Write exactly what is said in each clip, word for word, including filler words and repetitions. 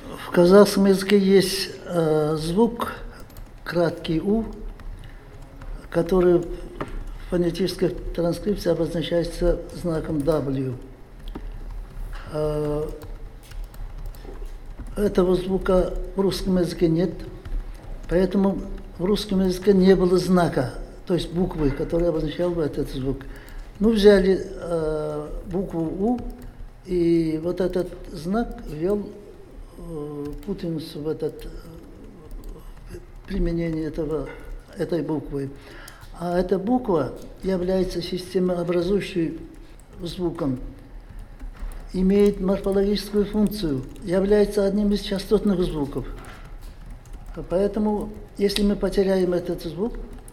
В казахском языке есть э, звук, краткий «у», который в фонетической транскрипции обозначается знаком W. Э, этого звука в русском языке нет, поэтому в русском языке не было знака, то есть буквы, которая обозначала бы этот звук. Ну, взяли э, букву «у», и вот этот знак ввел э, путаницу в этот э, применение этого, этой буквы. А эта буква является системообразующим звуком, имеет морфологическую функцию, является одним из частотных звуков. Поэтому, если мы потеряем этот звук,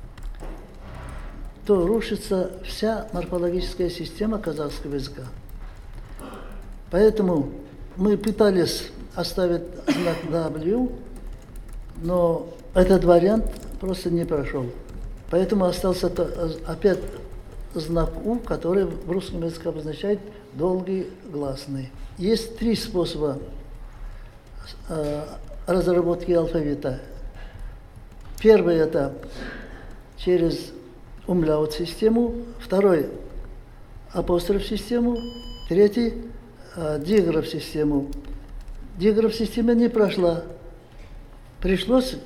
то рушится вся морфологическая система казахского языка. Поэтому мы пытались оставить знак W, но этот вариант просто не прошел. Поэтому остался опять знак У, который в русском языке обозначает долгий гласный. Есть три способа э, разработки алфавита. Первый – это через умляут-систему, второй – апостроф-систему, третий э, – диграф-систему. Диграф-система не прошла. Пришлось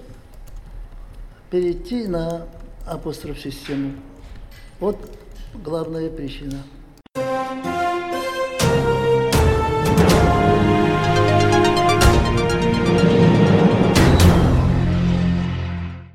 перейти на апостроф-систему. Вот главная причина.